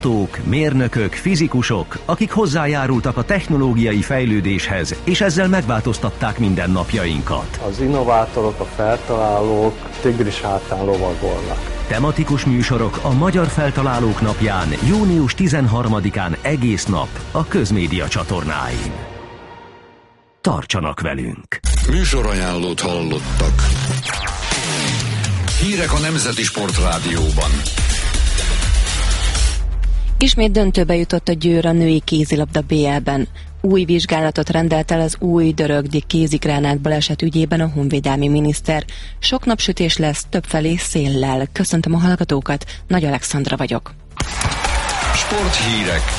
Mérnökök, fizikusok, akik hozzájárultak a technológiai fejlődéshez, és ezzel megváltoztatták mindennapjainkat. Az innovátorok, a feltalálók tigris hátán lovagolnak. Tematikus műsorok a Magyar Feltalálók Napján, június 13-án egész nap a Közmédia csatornáin. Tartsanak velünk! Műsorajánlót hallottak. Hírek a Nemzeti Sportrádióban. Ismét döntőbe jutott a Győr a női kézilabda BL-ben. Új vizsgálatot rendelt el az új dörögdi kézigránát baleset ügyében a honvédelmi miniszter. Sok napsütés lesz, többfelé széllel. Köszöntöm a hallgatókat, Nagy Alexandra vagyok. Sporthírek.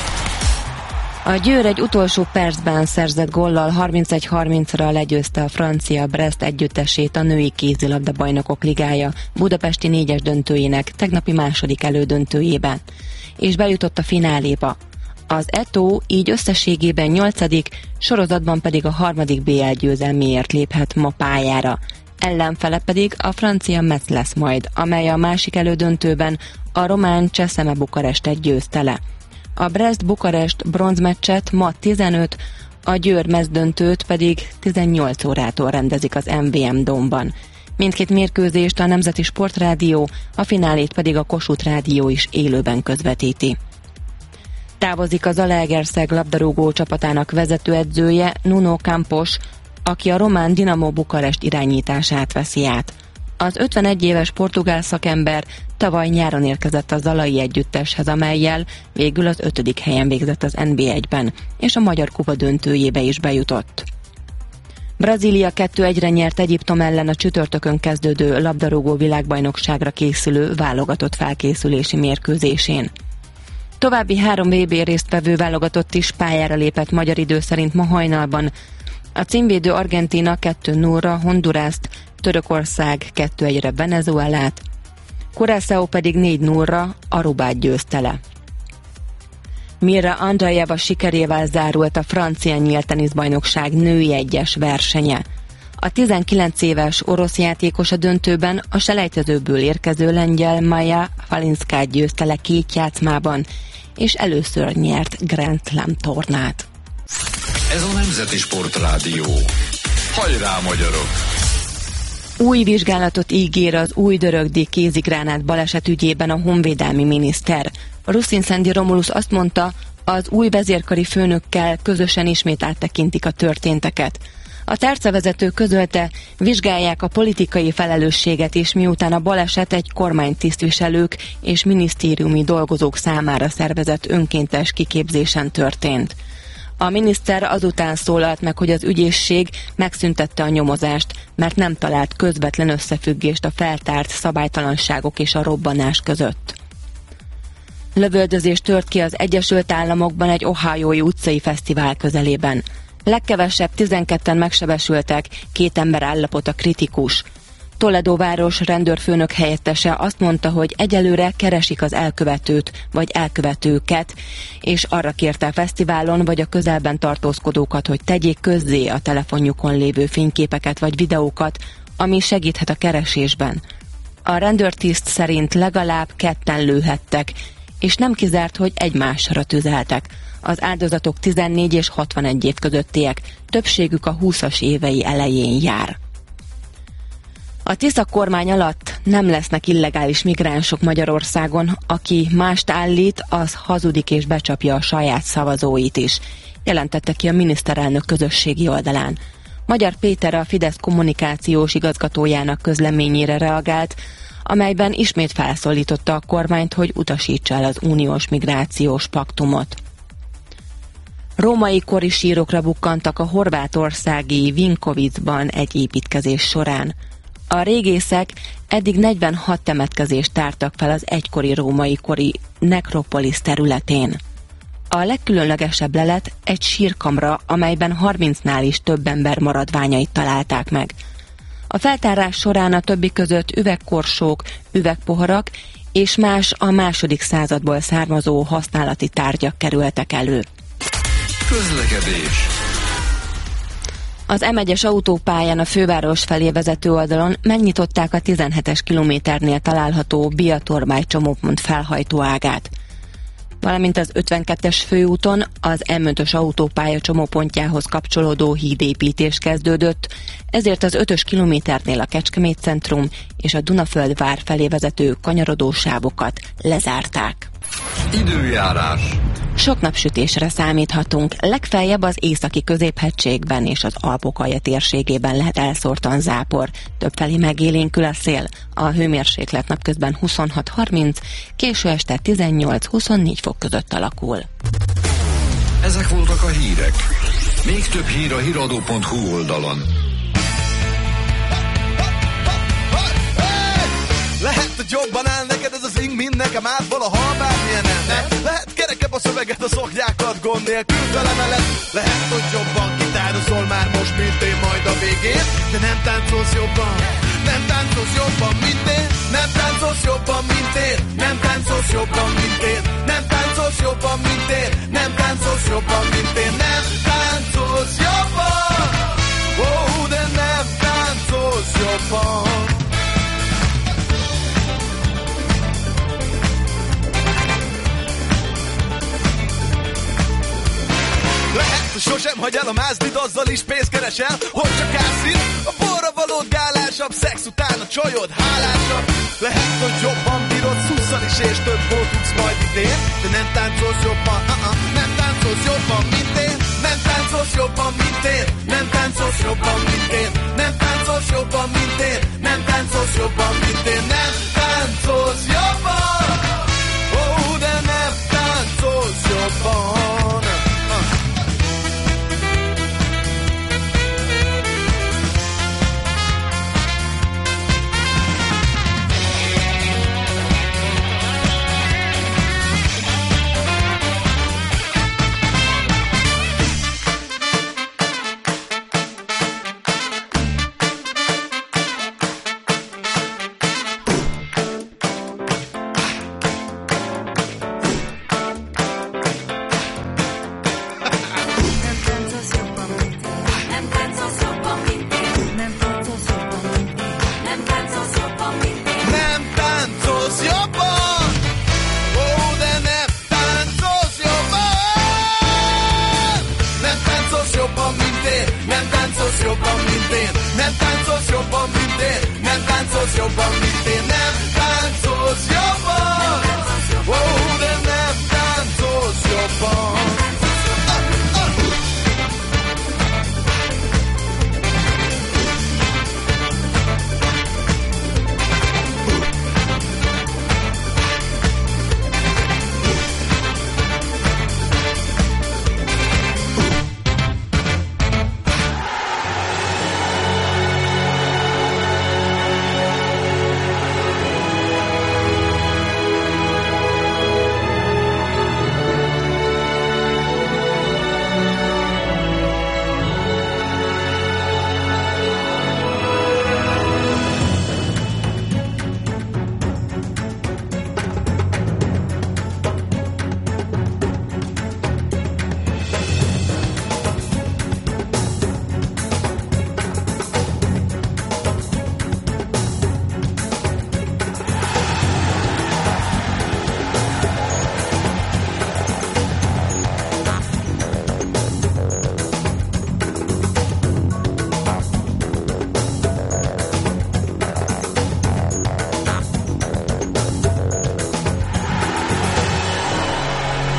A Győr egy utolsó percben szerzett góllal 31-30-ra legyőzte a francia Brest együttesét a női kézilabda bajnokok ligája budapesti 4-es döntőjének tegnapi második elődöntőjében, és bejutott a fináléba. Az Eto így összességében 8., sorozatban pedig a 3. BL győzelméért léphet ma pályára. Ellenfele pedig a francia Metz lesz majd, amely a másik elődöntőben a román Cseszeme Bukarestet győzte le. A Brest-Bukarest bronzmeccset ma 15, a Győr Metz döntőt pedig 18 órától rendezik az MVM Dome-ban. Mindkét mérkőzést a Nemzeti Sportrádió, a finálét pedig a Kossuth Rádió is élőben közvetíti. Távozik az Zalaegerszeg labdarúgó csapatának vezetőedzője Nuno Campos, aki a román Dinamo Bukarest irányítását veszi át. Az 51 éves portugál szakember tavaly nyáron érkezett a zalai együtteshez, amellyel végül az 5. helyen végzett az NB1-ben, és a Magyar Kupa döntőjébe is bejutott. Brazília 2-1-re nyert Egyiptom ellen a csütörtökön kezdődő labdarúgó világbajnokságra készülő válogatott felkészülési mérkőzésén. További 3 VB résztvevő válogatott is pályára lépett magyar idő szerint ma hajnalban. A címvédő Argentína 2-0-ra Honduraszt, Törökország 2-1-re Venezuelát, Curaçao pedig 4-0-ra Arubát győzte le. Mira Andreeva sikerével zárult a francia nyílt teniszbajnokság női egyes versenye. A 19 éves orosz játékos a döntőben a selejtezőből érkező lengyel Maja Falinszkát győzte le 2 játszmában, és először nyert Grand Slam tornát. Ez a Nemzeti Sportrádió. Hajrá, magyarok! Új vizsgálatot ígér az új dörögdi kézigránát baleset ügyében a honvédelmi miniszter. Ruszin-Szendi Romulus azt mondta, az új vezérkari főnökkel közösen ismét áttekintik a történteket. A tárcavezető közölte, vizsgálják a politikai felelősséget is, miután a baleset egy kormánytisztviselők és minisztériumi dolgozók számára szervezett önkéntes kiképzésen történt. A miniszter azután szólalt meg, hogy az ügyészség megszüntette a nyomozást, mert nem talált közvetlen összefüggést a feltárt szabálytalanságok és a robbanás között. Lövöldözés tört ki az Egyesült Államokban egy ohiói utcai fesztivál közelében. Legkevesebb 12-en megsebesültek, 2 ember állapota kritikus. Toledo város rendőrfőnök helyettese azt mondta, hogy egyelőre keresik az elkövetőt vagy elkövetőket, és arra kérte a fesztiválon vagy a közelben tartózkodókat, hogy tegyék közzé a telefonjukon lévő fényképeket vagy videókat, ami segíthet a keresésben. A rendőrtiszt szerint legalább 2-en lőhettek, és nem kizárt, hogy egymásra tüzeltek. Az áldozatok 14 és 61 év közöttiek, többségük a 20-as évei elején jár. A Tisza kormány alatt nem lesznek illegális migránsok Magyarországon, aki mást állít, az hazudik és becsapja a saját szavazóit is, jelentette ki a miniszterelnök közösségi oldalán. Magyar Péter, a Fidesz kommunikációs igazgatójának közleményére reagált, amelyben ismét felszólította a kormányt, hogy utasítsa el az uniós migrációs paktumot. Római kori sírokra bukkantak a horvátországi Vinkovicban egy építkezés során. A régészek eddig 46 temetkezést tártak fel az egykori római kori nekropolisz területén. A legkülönlegesebb lelet egy sírkamra, amelyben 30-nál is több ember maradványait találták meg. A feltárás során a többi között üvegkorsók, üvegpoharak és más a második századból származó használati tárgyak kerültek elő. Közlekedés. Az M1-es autópályán a főváros felé vezető oldalon megnyitották a 17-es kilométernél található Bia-Tormály csomópont felhajtó ágát. valamint az 52-es főúton az M5-ös autópálya csomópontjához kapcsolódó hídépítés kezdődött, ezért az 5-ös kilométernél a Kecskemét centrum és a Dunaföld vár felé vezető kanyarodó sávokat lezárták. Időjárás. Sok napsütésre számíthatunk, legfeljebb az északi középhegységben és az Alpok-alja térségében lehet elszórtan zápor. Többfelé megélénkül a szél, a hőmérséklet napközben 26-30, késő este 18-24 fok között alakul. Ezek voltak a hírek. Még több hír a hiradó.hu oldalon. Lehet, hogy jobban áll neked ez az ing, mint nekem át valaha bármilyen ennek. Lehet kerekebb a szöveget, a szoknyákat gond nélkül felemeled. Lehet, hogy jobban gitározol már most, mint én majd a végén. De nem táncolsz jobban, nem táncolsz jobban, mint én. Nem táncolsz jobban, mint én. Nem táncolsz jobban, mint én. Nem táncolsz jobban, mint én. Nem táncolsz jobban, mint én. Nem táncolsz jobban. Oh, de nem táncolsz jobban. Lehet, hogy sosem hagy el a mázdid, azzal is pénzt keresel, hogy csak ászít. A borra valód gálásabb, szex után a csajod hálásabb. Lehet, hogy jobban bírod szusszal is, és több tudsz majd idén. De nem táncolsz jobban, nem táncolsz jobban, mint én. Nem táncolsz jobban, mint én. Nem táncolsz jobban, mint én. Nem táncolsz jobban, mint én. Nem táncolsz jobban, mint én. Nem táncolsz jobban. Oh, de nem táncolsz jobban. Nem táncolsz jobban, mint én. Nem táncolsz jobban, mint én.